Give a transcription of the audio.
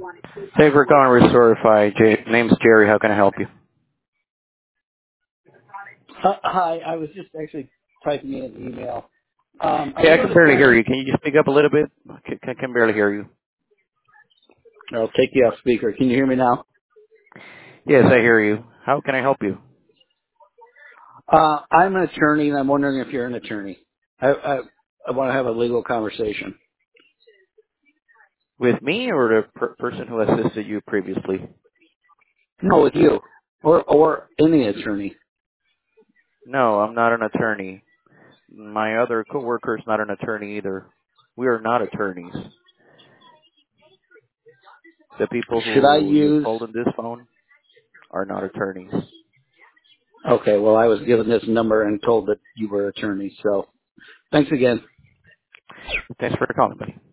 Thank you for calling Restoreify. Name's Jerry. How can I help you? Hi, I was just actually typing in an email. Are Hey, I you can an barely hear attorney? you. Can you just speak up a little bit? I can barely hear you. I'll take you off speaker. Can you hear me now? Yes, I hear you. How can I help you? I'm an attorney, and I'm wondering if you're an attorney. I want to have a legal conversation. With me or the person who assisted you previously? No, with you or any attorney. No, I'm not an attorney. My other coworker is not an attorney either. We are not attorneys. The people Should I who you use? called on this phone are not attorneys. Okay, well, I was given this number and told that you were attorney. So thanks again. Thanks for calling, buddy.